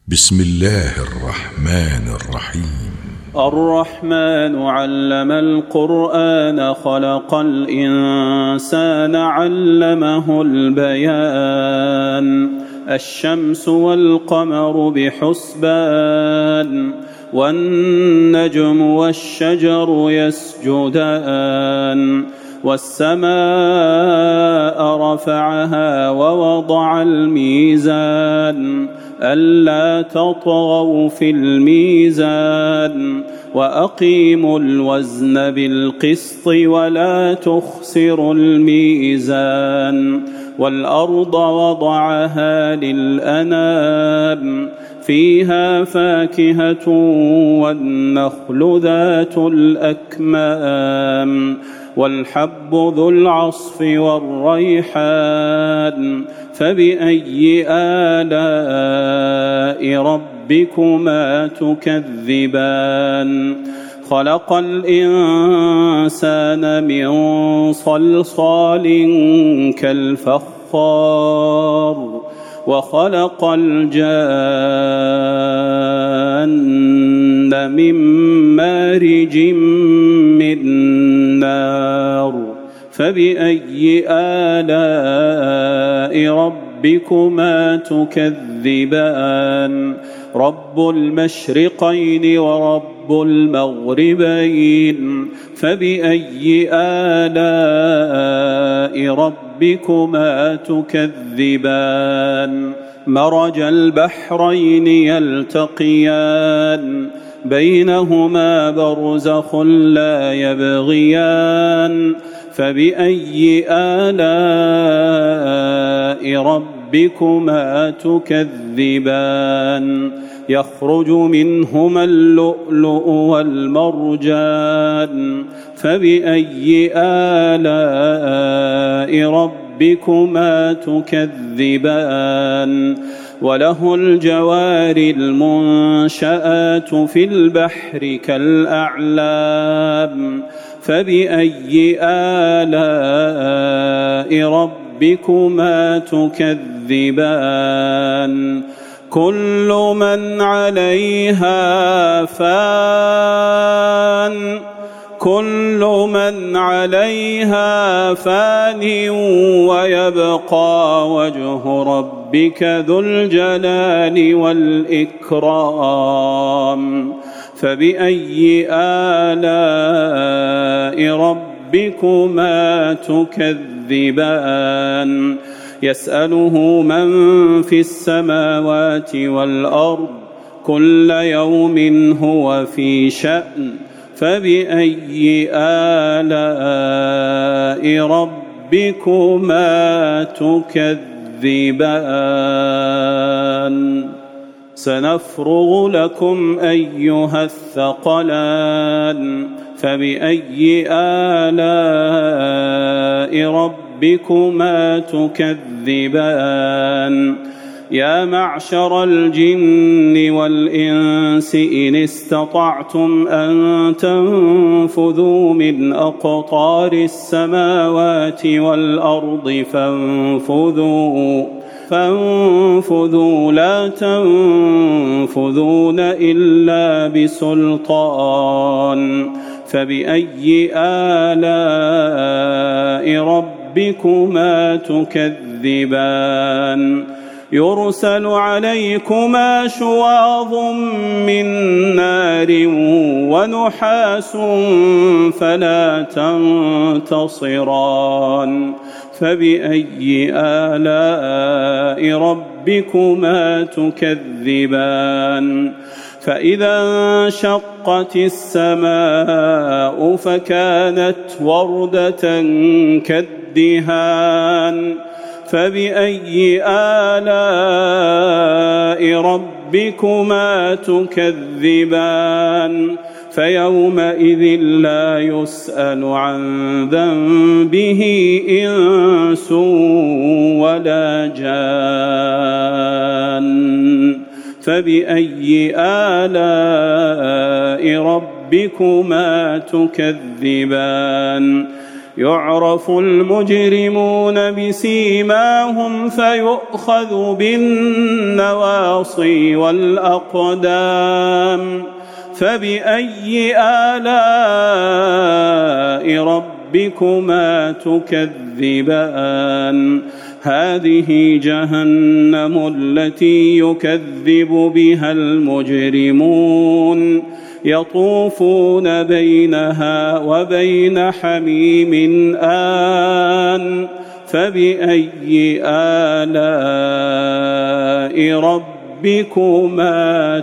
بسم الله الرحمن الرحيم. الرحمن علم القرآن خلق الإنسان علمه البيان. الشمس والقمر بحسبان والنجم والشجر يسجدان والسماء رفعها ووضع الميزان ألا تطغوا في الميزان وأقيموا الوزن بالقسط ولا تخسروا الميزان والأرض وضعها للأنام فيها فاكهة والنخل ذات الأكمام والحب ذو العصف والريحان فبأي آلاء ربكما تكذبان خلق الإنسان من صلصال كالفخار وخلق الجان من مارج من نار فبأي آلاء ربكما تكذبان رب المشرقين ورب المغربين فبأي آلاء ربكما تكذبان مرج البحرين يلتقيان بينهما برزخ لا يبغيان فبأي آلاء ربكما تكذبان يخرج منهما اللؤلؤ والمرجان فبأي آلاء ربكما تكذبان وله الجوار المنشآت في البحر كالأعلام فبأي آلاء ربكما تكذبان كل من عليها فان ويبقى وجه ربك ذو الجلال والإكرام فبأي آلاء ربكما تكذبان يسأله من في السماوات والأرض كل يوم هو في شأن فبأي آلاء ربكما تكذبان سنفرغ لكم أيها الثقلان فبأي آلاء ربكما تكذبان يا معشر الجن والإنس إن استطعتم أن تنفذوا من أقطار السماوات والأرض فانفذوا لا تنفذون إلا بسلطان فبأي آلاء ربكما تكذبان يرسل عليكما شواظ من نار ونحاس فلا تنتصران فبأي آلاء ربكما تكذبان فإذا انشقت السماء فكانت وردة كالدهان فبأي آلاء ربكما تكذبان فيومئذ لا يسأل عن ذنبه إنس ولا جان فبأي آلاء ربكما تكذبان يعرف المجرمون بسيماهم فيؤخذ بالنواصي والأقدام فبأي آلاء ربكما تكذبان هذه جهنم التي يكذب بها المجرمون يطوفون بينها وبين حميم آن فبأي آلاء ربكما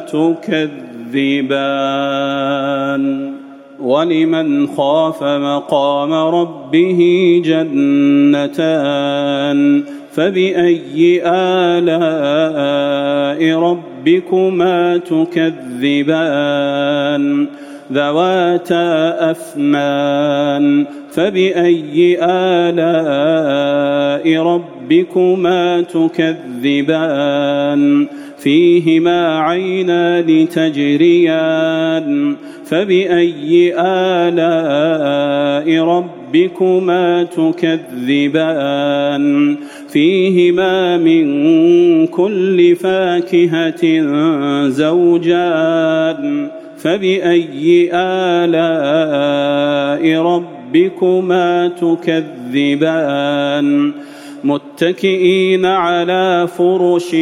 تكذبان ولمن خاف مقام ربه جنتان فبأي آلاء ربكما تكذبان ذواتا أفنان فبأي آلاء ربكما تكذبان فيهما عينان تجريان فبأي آلاء ربكما تكذبان فيهما من كل فاكهة زوجان فبأي آلاء ربكما تكذبان متكئين على فرش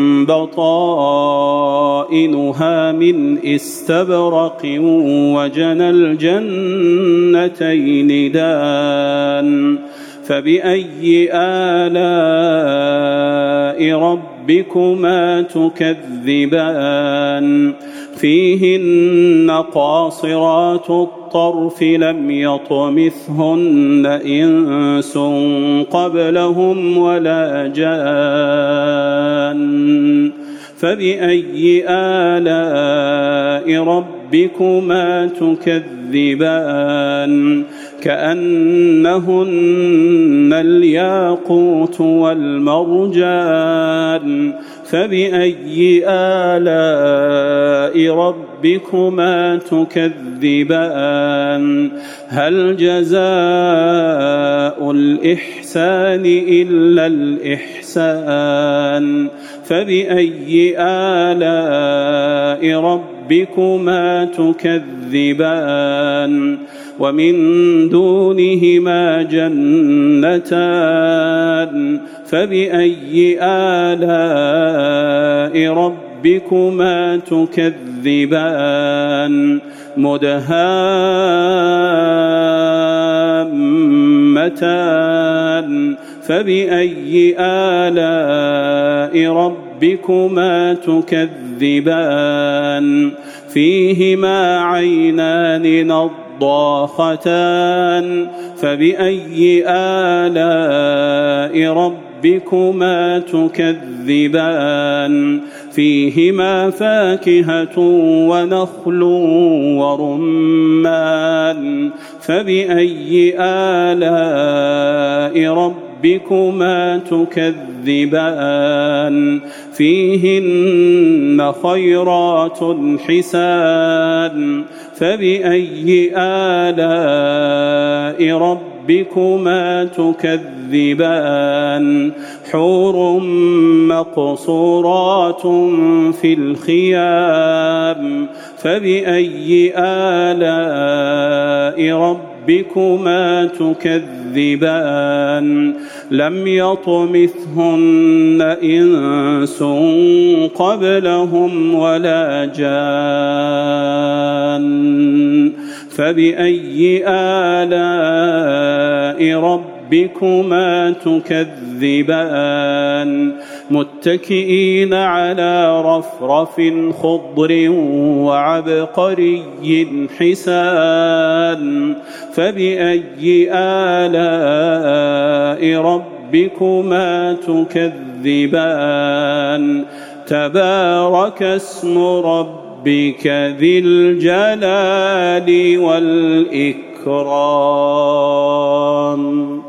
بطائنها من استبرق وجنى الجنتين دان فبأي آلاء ربكما تكذبان فيهن قاصرات الطرف لم يطمثهن إنس قبلهم ولا جان فبأي آلاء ربكما تكذبان كأنهن الياقوت والمرجان فبأي آلاء ربكما تكذبان هل جزاء الإحسان إلا الإحسان فبأي آلاء ربكما تكذبان ومن دونهما جنتان فبأي آلاء ربكما تكذبان مدهامتان فبأي آلاء ربكما تكذبان فيهما عينان نضاختان فبأي آلاء ربكما تكذبان فيهما فاكهة ونخل ورمان فبأي آلاء ربكما تكذبان فيهن خيرات حسان فبأي آلاء ربكما تكذبان حور مقصورات في الخيام فبأي آلاء ربكما تكذبان لم يطمثهن إنس قبلهم ولا جان فبأي آلاء ربكما تكذبان متكئين على رفرف خضر وعبقري حسان فبأي آلاء ربكما تكذبان تبارك اسم ربك ذي الجلال والإكرام